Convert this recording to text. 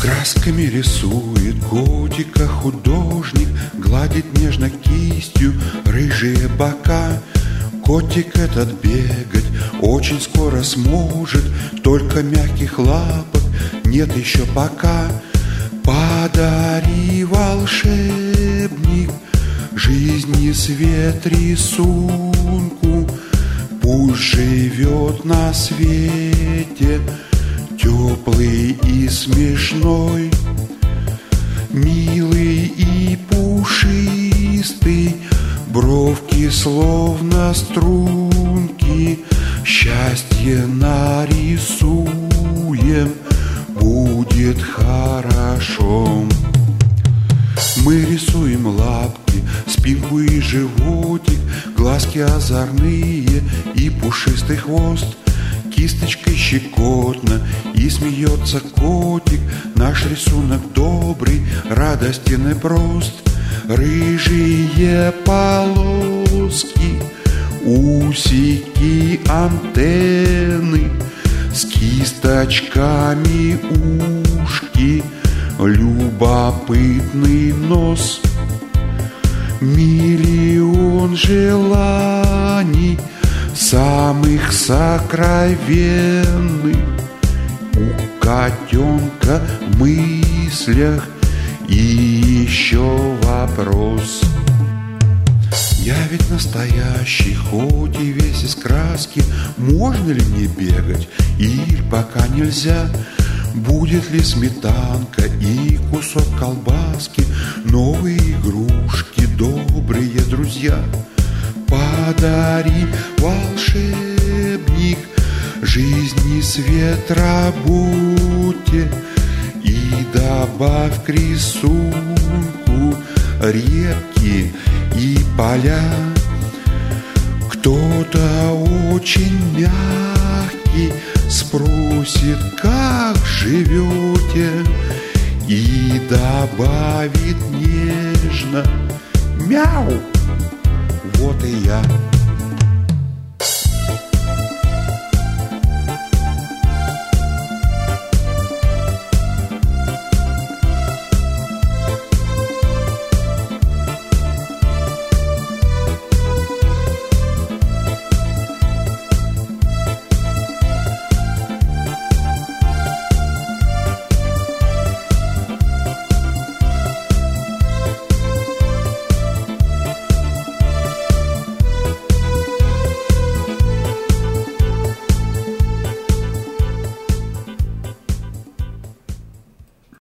Красками рисует котика художник, гладит нежно кистью рыжие бока. Котик этот бегать очень скоро сможет, только мягких лапок нет еще пока. Подари, волшебник, жизни свет рисунку, пусть живет на свете теплый и смешной, милый и пушистый, бровки словно струнки, счастье нарисуем, будет хорошо. Мы рисуем лапки, спинку и животик, глазки озорные и пушистый хвост. Кисточкой щекотно и смеется котик, наш рисунок добрый, радостен и прост. Рыжие полоски, усики, антенны, с кисточками ушки, любопытный нос. Миллион желаний, самых сокровенных, у котенка в мыслях и еще вопрос. Я ведь настоящий, хоть и весь из краски, можно ли мне бегать или пока нельзя? Будет ли сметанка и кусок колбаски, новые игрушки, добрые друзья? Подари, волшебник, жизни свет работе и добавь к рисунку реки и поля. Кто-то очень мягкий спросит, как живете, и добавит нежно: мяу, вот и я.